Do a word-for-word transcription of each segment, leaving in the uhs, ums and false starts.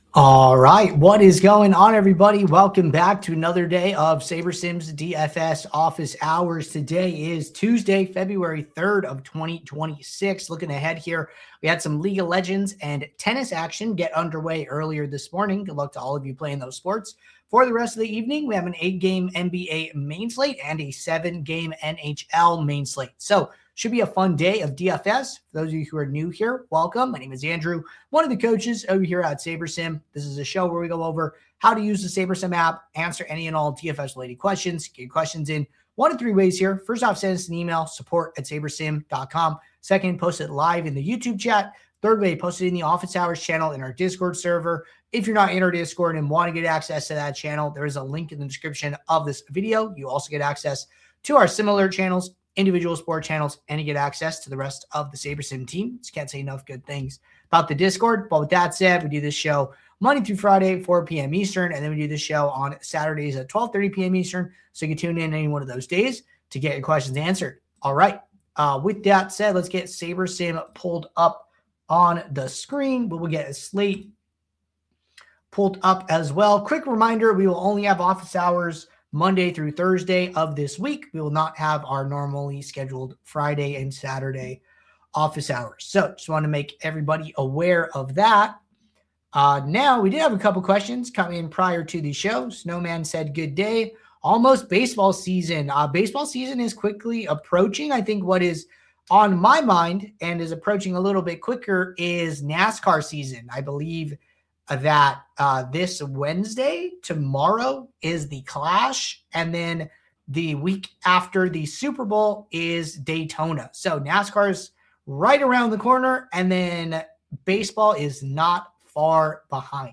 All right, what is going on, everybody? Welcome back to another day of SaberSims D F S office hours. Today is Tuesday, February third of twenty twenty-six. Looking ahead here, we had some League of Legends and tennis action get underway earlier this morning. Good luck to all of you playing those sports. For the rest of the evening, we have an eight-game N B A main slate and a seven-game N H L main slate. So should be a fun day of D F S. For those of you who are new here, welcome. My name is Andrew, one of the coaches over here at SaberSim. This is a show where we go over how to use the SaberSim app, answer any and all D F S-related questions, get your questions in one of three ways here. First off, send us an email, support at sabersim dot com. Second, post it live in the YouTube chat. Third way, post it in the office hours channel in our Discord server. If you're not in our Discord and want to get access to that channel, there is a link in the description of this video. You also get access to our similar channels, individual sport channels, and you get access to the rest of the SaberSim team. Just can't say enough good things about the Discord. But with that said, we do this show Monday through Friday, four p.m. Eastern, and then we do this show on Saturdays at twelve thirty p.m. Eastern. So you can tune in any one of those days to get your questions answered. All right. Uh, with that said, let's get SaberSim pulled up on the screen. We will get a slate pulled up as well. Quick reminder, we will only have office hours Monday through Thursday of this week. We will not have our normally scheduled Friday and Saturday office hours. So just want to make everybody aware of that. Uh, now, we did have a couple questions come in prior to the show. Snowman said, good day. Almost baseball season. Uh, baseball season is quickly approaching. I think what is on my mind and is approaching a little bit quicker is NASCAR season. I believe that uh, this Wednesday, tomorrow, is the Clash, and then the week after the Super Bowl is Daytona. So NASCAR is right around the corner, and then baseball is not far behind.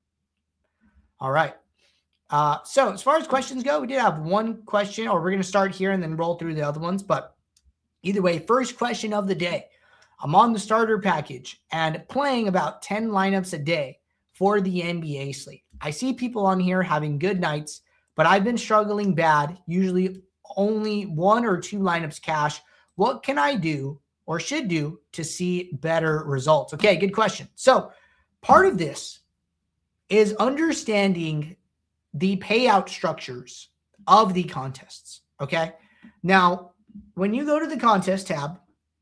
All right. Uh, so as far as questions go, we did have one question, or we're going to start here and then roll through the other ones. But either way, first question of the day. I'm on the starter package and playing about ten lineups a day for the N B A slate. I see people on here having good nights, but I've been struggling bad, usually only one or two lineups cash. What can I do or should do to see better results? Okay, good question. So part of this is understanding the payout structures of the contests, okay? Now, when you go to the contest tab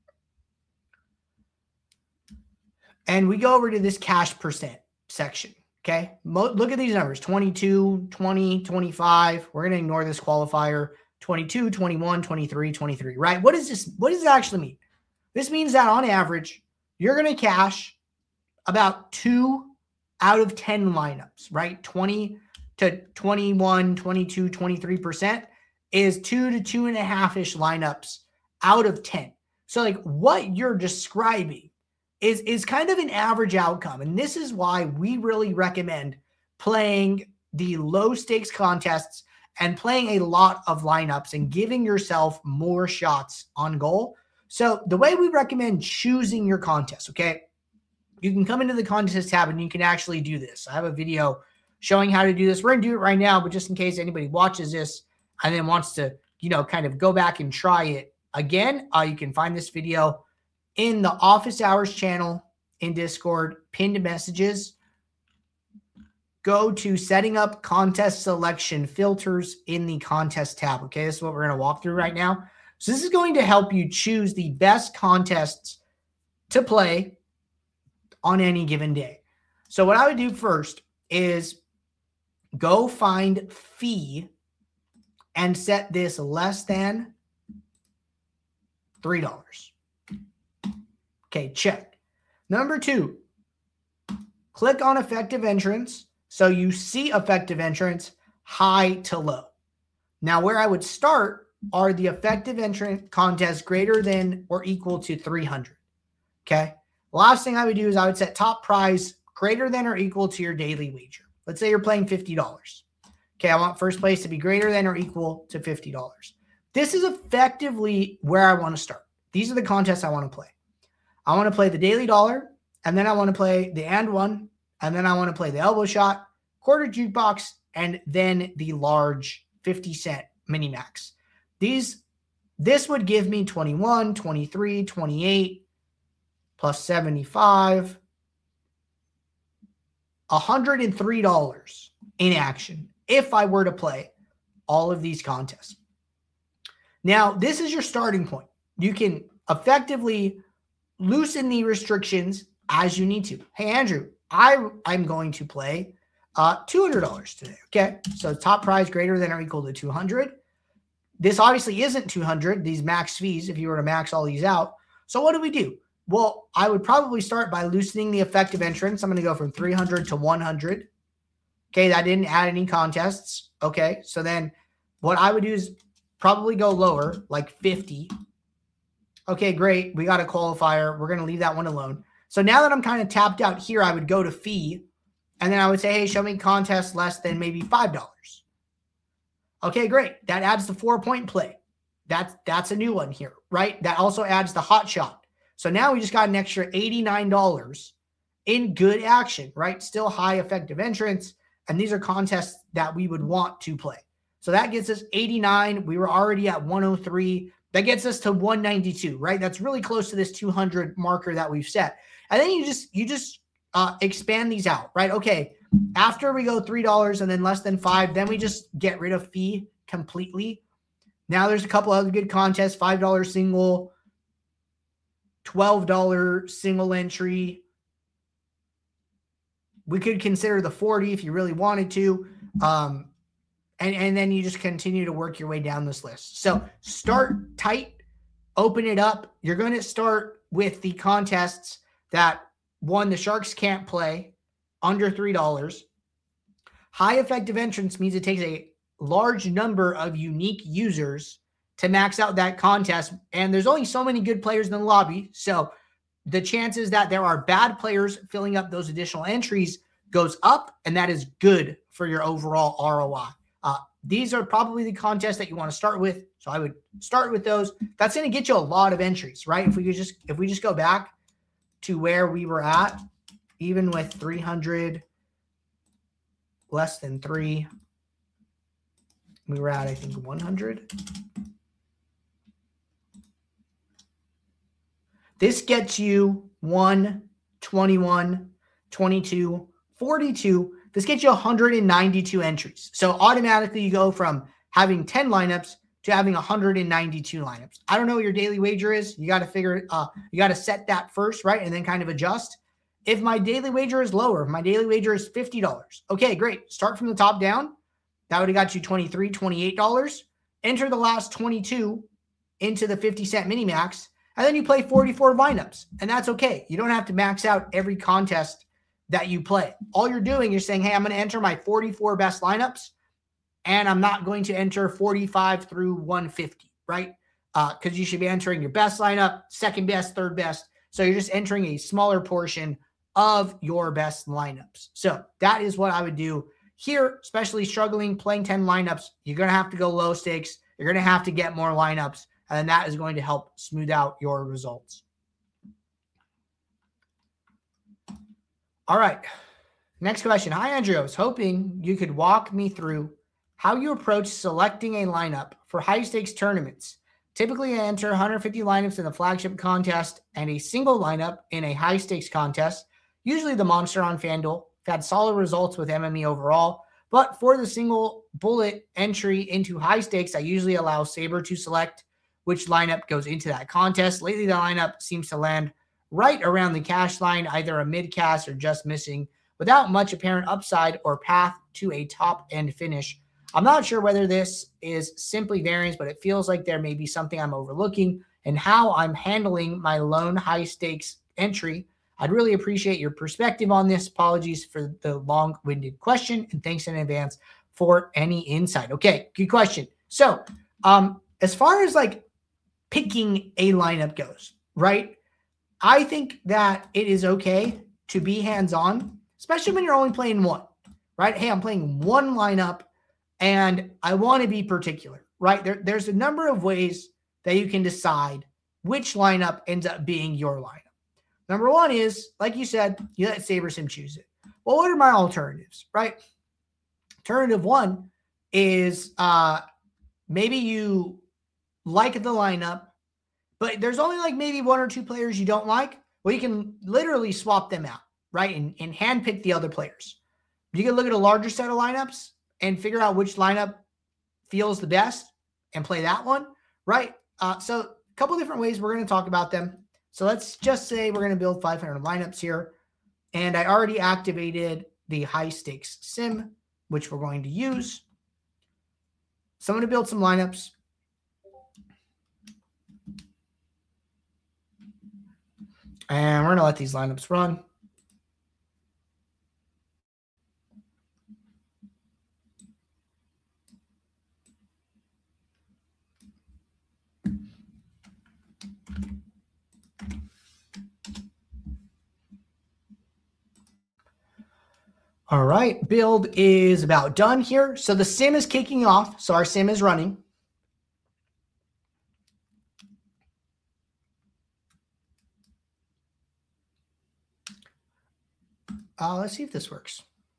and we go over to this cash percent section, okay? Mo- look at these numbers, twenty-two, twenty, twenty-five. We're going to ignore this qualifier, twenty-two, twenty-one, twenty-three, twenty-three, right? What does this, what does it actually mean? This means that on average, you're going to cash about two out of ten lineups, right? twenty to twenty-one, twenty-two, twenty-three percent is two to two and a half-ish lineups out of ten. So like what you're describing is, is kind of an average outcome. And this is why we really recommend playing the low stakes contests and playing a lot of lineups and giving yourself more shots on goal. So the way we recommend choosing your contest, okay, you can come into the contest tab and you can actually do this. I have a video showing how to do this. We're going to do it right now, but just in case anybody watches this and then wants to, you know, kind of go back and try it again, uh, you can find this video in the office hours channel in Discord, pinned messages. Go to setting up contest selection filters in the contest tab. Okay, this is what we're going to walk through right now. So this is going to help you choose the best contests to play on any given day. So what I would do first is go find fee and set this less than three dollars. Okay, check. Number two, click on effective entrance. So you see effective entrance high to low. Now where I would start are the effective entrance contests greater than or equal to three hundred. Okay. Last thing I would do is I would set top prize greater than or equal to your daily wager. Let's say you're playing fifty dollars. Okay, I want first place to be greater than or equal to fifty dollars. This is effectively where I want to start. These are the contests I want to play. I want to play the daily dollar, and then I want to play the and one, and then I want to play the elbow shot, quarter jukebox, and then the large fifty cent mini max. These, this would give me twenty-one, twenty-three, twenty-eight, plus seventy-five, one hundred three dollars in action if I were to play all of these contests. Now, this is your starting point. You can effectively loosen the restrictions as you need to. Hey, Andrew, I, I'm going to play uh, two hundred dollars today, okay? So top prize greater than or equal to two hundred. This obviously isn't two hundred, these max fees, if you were to max all these out. So what do we do? Well, I would probably start by loosening the effective entrance. I'm going to go from three hundred to one hundred. Okay, that didn't add any contests. Okay, so then what I would do is probably go lower, like fifty. Okay, great. We got a qualifier. We're going to leave that one alone. So now that I'm kind of tapped out here, I would go to fee, and then I would say, hey, show me contests less than maybe five dollars. Okay, great. That adds the four-point play. That's, that's a new one here, right? That also adds the hot shot. So now we just got an extra eighty-nine dollars in good action, right? Still high effective entrance. And these are contests that we would want to play. So that gets us eighty-nine. We were already at one oh three. That gets us to one ninety-two, right? That's really close to this two hundred marker that we've set. And then you just, you just uh, expand these out, right? Okay. After we go three dollars and then less than five, then we just get rid of fee completely. Now there's a couple other good contests, five dollars single, twelve dollars single entry. We could consider the forty if you really wanted to. Um, and, and then you just continue to work your way down this list. So start tight, open it up. You're going to start with the contests that, one, the Sharks can't play under three dollars. High effective entrance means it takes a large number of unique users to max out that contest. And there's only so many good players in the lobby. So the chances that there are bad players filling up those additional entries goes up, and that is good for your overall R O I. Uh, these are probably the contests that you want to start with. So I would start with those. That's going to get you a lot of entries, right? If we could just, if we just go back to where we were at, even with three hundred, less than three, we were at, I think, one hundred. This gets you one, twenty-one, twenty-two, forty-two. This gets you one hundred ninety-two entries. So automatically you go from having ten lineups to having one hundred ninety-two lineups. I don't know what your daily wager is. You got to figure, uh, you got to set that first, right? And then kind of adjust. If my daily wager is lower, if my daily wager is fifty dollars, okay, great. Start from the top down. That would have got you twenty-three dollars, twenty-eight dollars. Enter the last twenty-two into the fifty cent mini max. And then you play forty-four lineups, and that's okay. You don't have to max out every contest that you play. All you're doing, you're saying, hey, I'm going to enter my forty-four best lineups, and I'm not going to enter forty-five through one fifty, right? Because uh, you should be entering your best lineup, second best, third best. So you're just entering a smaller portion of your best lineups. So that is what I would do here, especially struggling, playing ten lineups. You're going to have to go low stakes. You're going to have to get more lineups. And then that is going to help smooth out your results. All right. Next question. Hi, Andrew. I was hoping you could walk me through how you approach selecting a lineup for high-stakes tournaments. Typically, I enter one hundred fifty lineups in the flagship contest and a single lineup in a high-stakes contest, usually the Monster on FanDuel. I've had solid results with M M E overall. But for the single bullet entry into high stakes, I usually allow Saber to select which lineup goes into that contest. Lately, the lineup seems to land right around the cash line, either a mid-cast or just missing, without much apparent upside or path to a top-end finish. I'm not sure whether this is simply variance, but it feels like there may be something I'm overlooking in how I'm handling my lone high-stakes entry. I'd really appreciate your perspective on this. Apologies for the long-winded question, and thanks in advance for any insight. Okay, good question. So um, as far as like picking a lineup goes, right, I think that it is okay to be hands-on, especially when you're only playing one, right? Hey, I'm playing one lineup, and I want to be particular, right? There, there's a number of ways that you can decide which lineup ends up being your lineup. Number one is, like you said, you let SaberSim choose it. Well, what are my alternatives, right? Alternative one is uh, maybe you like the lineup, but there's only like maybe one or two players you don't like. Well, you can literally swap them out, right? And, and handpick the other players. You can look at a larger set of lineups and figure out which lineup feels the best and play that one, right? Uh, so a couple different ways we're going to talk about them. So let's just say we're going to build five hundred lineups here. And I already activated the high stakes sim, which we're going to use. So I'm going to build some lineups. And we're going to let these lineups run. All right, build is about done here. So the sim is kicking off. So our sim is running. Uh, let's see if this works.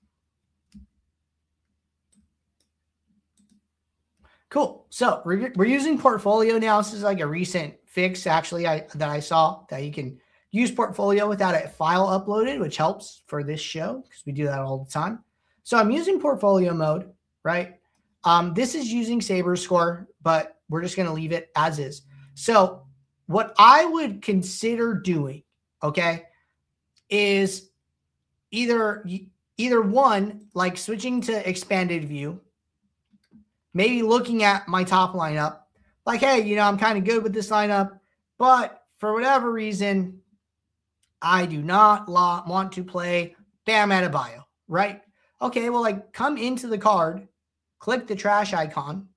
Cool. So we're, we're using Portfolio now. This is like a recent fix, actually, I, that I saw that you can use Portfolio without a file uploaded, which helps for this show because we do that all the time. So I'm using Portfolio mode, right? Um, this is using Saber Score, but we're just going to leave it as is. So what I would consider doing, okay, is either either one, like switching to expanded view, maybe looking at my top lineup, like, hey, you know, I'm kind of good with this lineup, but for whatever reason, I do not want to play Bam Adebayo, right? Okay, well, like, come into the card, click the trash icon,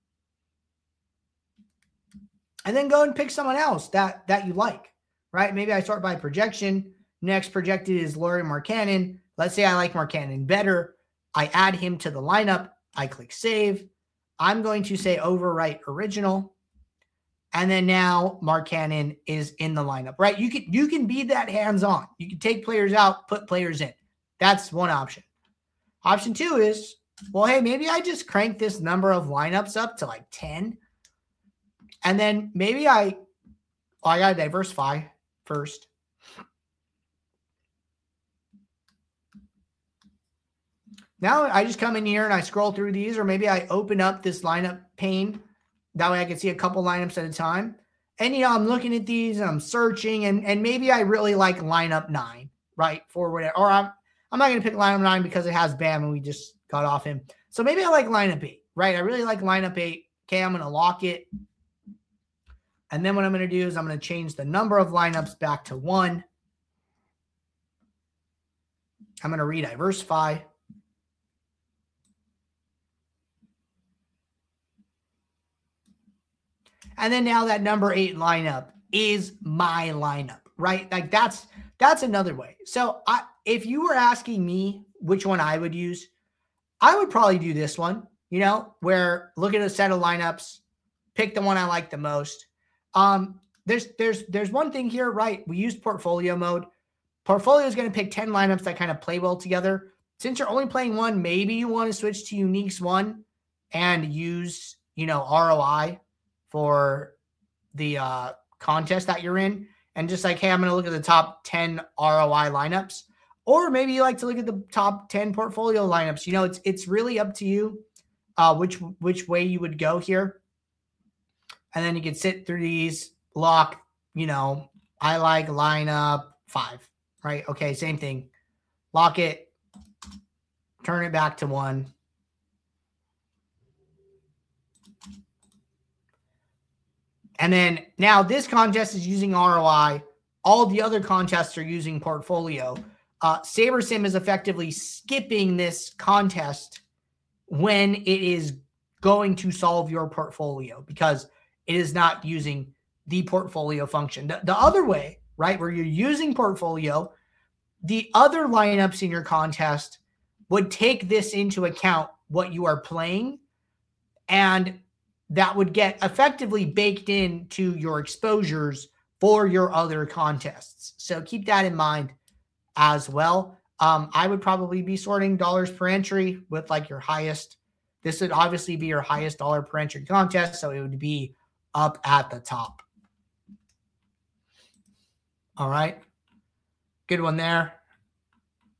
and then go and pick someone else that, that you like, right? Maybe I sort by projection. Next projected is Lauri Markkanen. Let's say I like Markkanen better. I add him to the lineup. I click save. I'm going to say overwrite original. And then now Markkanen is in the lineup, right? You can, you can be that hands-on. You can take players out, put players in. That's one option. Option two is, well, hey, maybe I just crank this number of lineups up to like ten. And then maybe I, oh, I got to diversify first. Now I just come in here and I scroll through these, or maybe I open up this lineup pane. That way I can see a couple lineups at a time. And, you know, I'm looking at these and I'm searching, and, and maybe I really like lineup nine, right? For whatever, or I'm, I'm not going to pick lineup nine because it has Bam and we just got off him. So maybe I like lineup eight, right? I really like lineup eight. Okay, I'm going to lock it. And then what I'm going to do is I'm going to change the number of lineups back to one. I'm going to re-diversify. And then now that number eight lineup is my lineup, right? Like that's that's another way. So I, if you were asking me which one I would use, I would probably do this one, you know, where look at a set of lineups, pick the one I like the most. Um, there's there's there's one thing here, right? We used portfolio mode. Portfolio is going to pick ten lineups that kind of play well together. Since you're only playing one, maybe you want to switch to Uniques one and use, you know, R O I for the uh, contest that you're in, and just like, hey, I'm going to look at the top ten R O I lineups, or maybe you like to look at the top ten portfolio lineups. You know, it's it's really up to you uh, which which way you would go here, and then you can sit through these, lock. You know, I like lineup five, right? Okay, same thing. Lock it, turn it back to one. And then now this contest is using R O I. All the other contests are using portfolio. Uh, SaberSim is effectively skipping this contest when it is going to solve your portfolio because it is not using the portfolio function. The, the other way, right, where you're using portfolio, the other lineups in your contest would take this into account, what you are playing, and that would get effectively baked into your exposures for your other contests. So keep that in mind as well. Um, I would probably be sorting dollars per entry with like your highest. This would obviously be your highest dollar per entry contest. So it would be up at the top. All right. Good one there.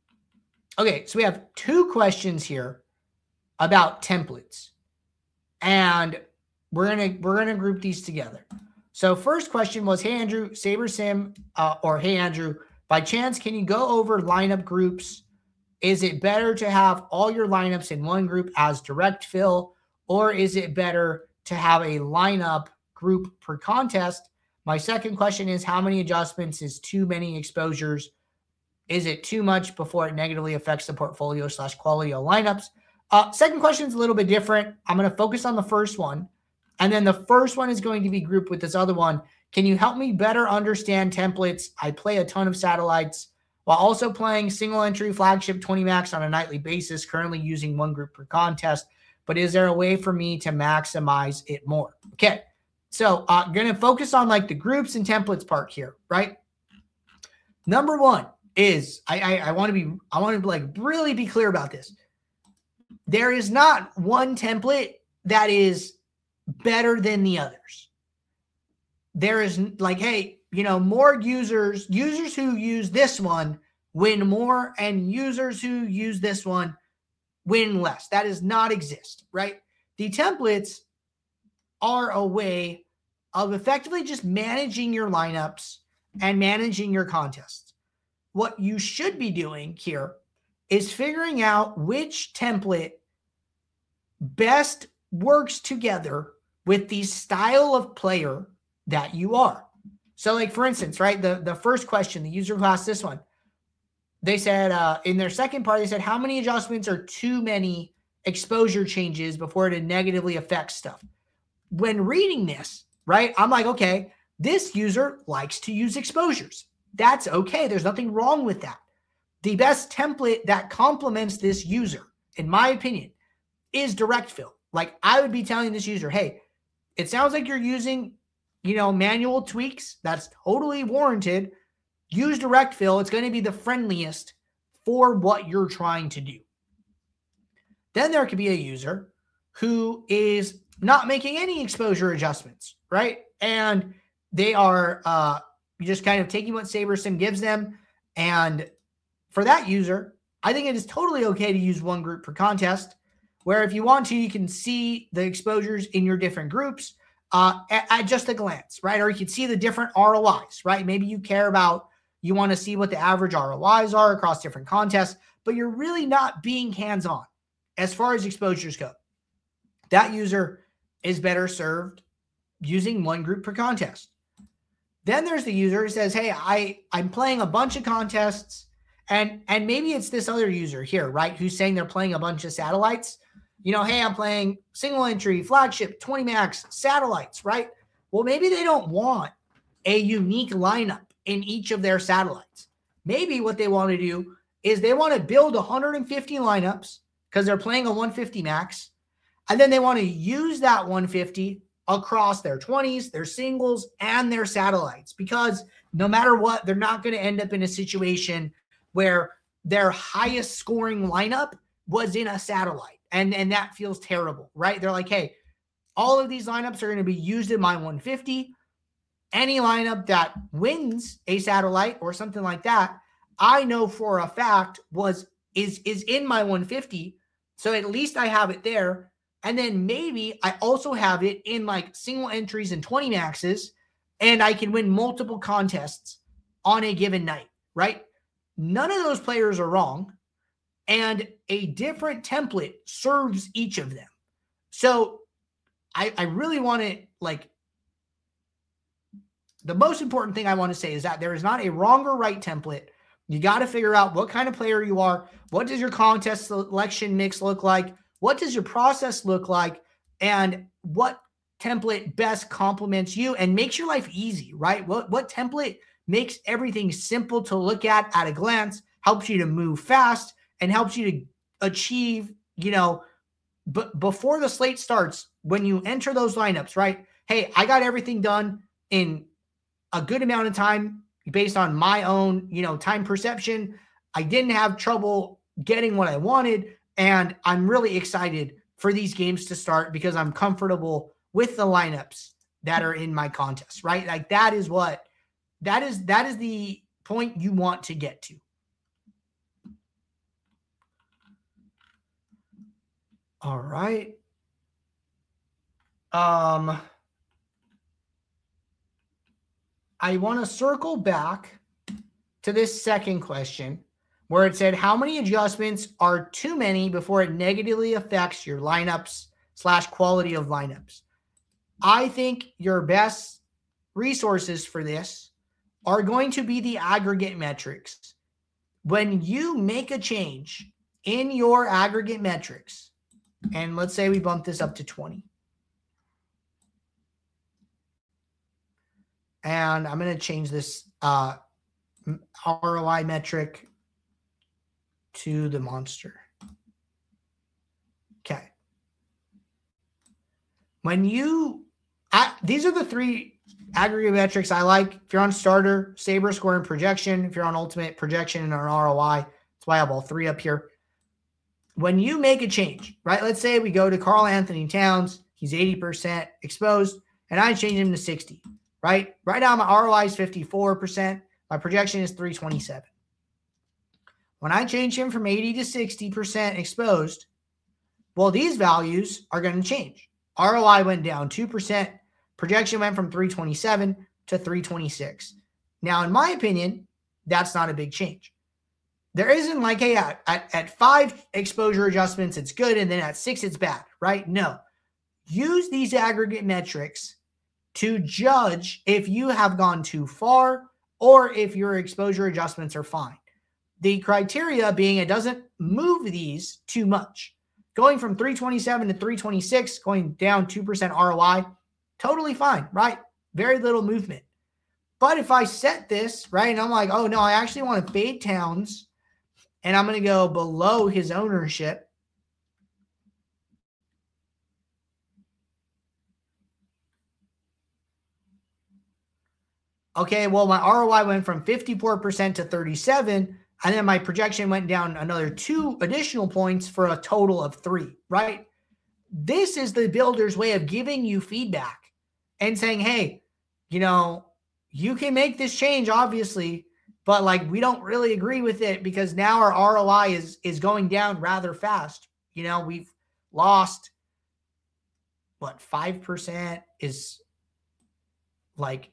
Okay, so we have two questions here about templates. And we're gonna we're gonna group these together. So first question was, hey Andrew, SaberSim, uh, or hey Andrew, by chance, can you go over lineup groups? Is it better to have all your lineups in one group as direct fill, or is it better to have a lineup group per contest? My second question is, how many adjustments is too many exposures? Is it too much before it negatively affects the portfolio slash quality of lineups? Uh, second question is a little bit different. I'm going to focus on the first one. And then the first one is going to be grouped with this other one. Can you help me better understand templates? I play a ton of satellites while also playing single entry flagship twenty max on a nightly basis, currently using one group per contest. But is there a way for me to maximize it more? Okay. So I'm uh, going to focus on like the groups and templates part here, right? Number one is I, I, I want to be, I want to like really be clear about this. There is not one template that is better than the others. There is like, hey, you know, more users, users who use this one win more, and users who use this one win less. That does not exist, right? The templates are a way of effectively just managing your lineups and managing your contests. What you should be doing here is figuring out which template best works together with the style of player that you are. So like, for instance, right, the, the first question, the user who asked this one, they said uh, in their second part, they said, how many adjustments are too many exposure changes before it negatively affects stuff? When reading this, right, I'm like, okay, this user likes to use exposures. That's okay. There's nothing wrong with that. The best template that complements this user, in my opinion, is direct fill. Like I would be telling this user, hey, it sounds like you're using, you know, manual tweaks. That's totally warranted. Use direct fill. It's going to be the friendliest for what you're trying to do. Then there could be a user who is not making any exposure adjustments, right? And they are uh, just kind of taking what SaberSim gives them. And for that user, I think it is totally okay to use one group per contest, where if you want to, you can see the exposures in your different groups uh, at, at just a glance, right? Or you can see the different R O Is, right? Maybe you care about, you want to see what the average R O Is are across different contests, but you're really not being hands-on as far as exposures go. That user is better served using one group per contest. Then there's the user who says, hey, I, I'm playing a bunch of contests, and, and maybe it's this other user here, right, who's saying they're playing a bunch of satellites. You know, hey, I'm playing single entry, flagship, twenty max, satellites, right? Well, maybe they don't want a unique lineup in each of their satellites. Maybe what they want to do is they want to build one hundred fifty lineups because they're playing a one fifty max, and then they want to use that one fifty across their twenties, their singles, and their satellites, because no matter what, they're not going to end up in a situation where their highest scoring lineup was in a satellite. And, and that feels terrible, right? They're like, hey, all of these lineups are going to be used in my one fifty. Any lineup that wins a satellite or something like that, I know for a fact was is, is in my one fifty. So at least I have it there. And then maybe I also have it in like single entries and twenty maxes, and I can win multiple contests on a given night, right? None of those players are wrong. And a different template serves each of them. So I, I really want to, like, the most important thing I want to say is that there is not a wrong or right template. You got to figure out what kind of player you are. What does your contest selection mix look like? What does your process look like? And what template best complements you and makes your life easy, right? What, what template makes everything simple to look at at a glance, helps you to move fast, and helps you to achieve, you know, but before the slate starts, when you enter those lineups, right? Hey, I got everything done in a good amount of time based on my own, you know, time perception. I didn't have trouble getting what I wanted. And I'm really excited for these games to start because I'm comfortable with the lineups that are in my contest, right? Like that is what, that is, that is the point you want to get to. All right. Um, I want to circle back to this second question where it said, how many adjustments are too many before it negatively affects your lineups slash quality of lineups? I think your best resources for this are going to be the aggregate metrics. When you make a change in your aggregate metrics, and let's say we bump this up to twenty. And I'm going to change this uh, R O I metric to the monster. Okay. When you, I, these are the three aggregate metrics I like. If you're on starter, Saber score and projection. If you're on ultimate, projection and an R O I. That's why I have all three up here. When you make a change, right? Let's say we go to Karl Anthony Towns. He's eighty percent exposed, and I change him to sixty, right? Right now, my R O I is fifty-four percent. My projection is three twenty-seven. When I change him from eighty to sixty percent exposed, well, these values are going to change. R O I went down two percent. Projection went from three twenty-seven to three twenty-six. Now, in my opinion, that's not a big change. There isn't like, hey, at, at, at five exposure adjustments, it's good, and then at six, it's bad, right? No. Use these aggregate metrics to judge if you have gone too far or if your exposure adjustments are fine. The criteria being it doesn't move these too much. Going from three twenty-seven to three twenty-six, going down two percent R O I, totally fine, right? Very little movement. But if I set this, right, and I'm like, oh, no, I actually want to fade Towns, and I'm going to go below his ownership. Okay, well, my R O I went from fifty-four percent to thirty-seven, and then my projection went down another two additional points for a total of three, right? This is the builder's way of giving you feedback and saying, hey, you know, you can make this change, obviously, but like we don't really agree with it because now our R O I is is going down rather fast. You know, we've lost what five percent is like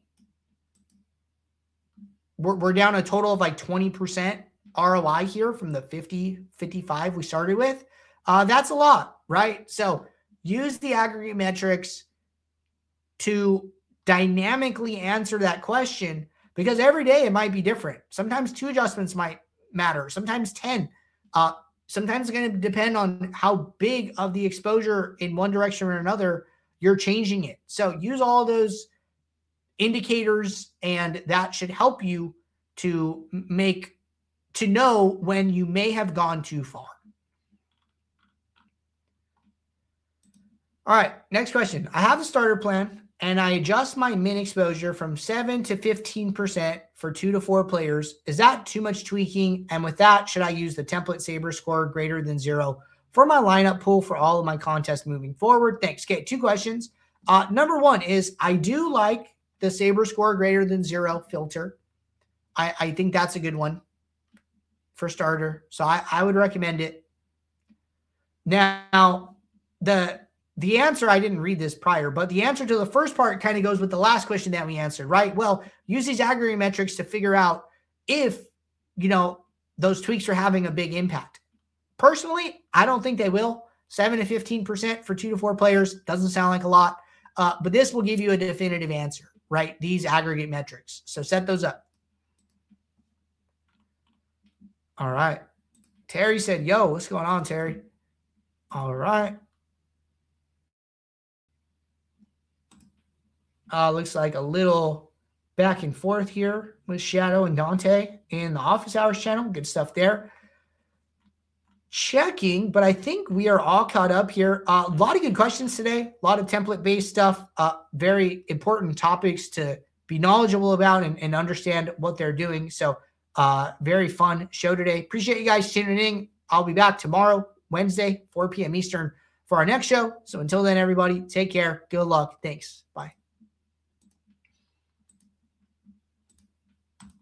we're we're down a total of like twenty percent R O I here from the fifty, fifty-five we started with. Uh, that's a lot, right? So use the aggregate metrics to dynamically answer that question. Because every day it might be different. Sometimes two adjustments might matter. Sometimes ten. Uh, sometimes it's going to depend on how big of the exposure in one direction or another you're changing it. So use all those indicators, and that should help you to make to know when you may have gone too far. All right, next question. I have a starter plan, and I adjust my min exposure from seven to fifteen percent for two to four players. Is that too much tweaking? And with that, should I use the template Saber score greater than zero for my lineup pool for all of my contests moving forward? Thanks. Okay, two questions. Uh, number one is I do like the Saber score greater than zero filter. I, I think that's a good one for starter. So I, I would recommend it. Now, the The answer, I didn't read this prior, but the answer to the first part kind of goes with the last question that we answered, right? Well, use these aggregate metrics to figure out if, you know, those tweaks are having a big impact. Personally, I don't think they will. seven to fifteen percent for two to four players doesn't sound like a lot, uh, but this will give you a definitive answer, right? These aggregate metrics. So set those up. All right. Terry said, yo, what's going on, Terry? All right. Uh, looks like a little back and forth here with Shadow and Dante in the Office Hours channel. Good stuff there. Checking, but I think we are all caught up here. Uh, a lot of good questions today. A lot of template-based stuff. Uh, very important topics to be knowledgeable about and, and understand what they're doing. So uh, very fun show today. Appreciate you guys tuning in. I'll be back tomorrow, Wednesday, four p.m. Eastern for our next show. So until then, everybody, take care. Good luck. Thanks. Bye.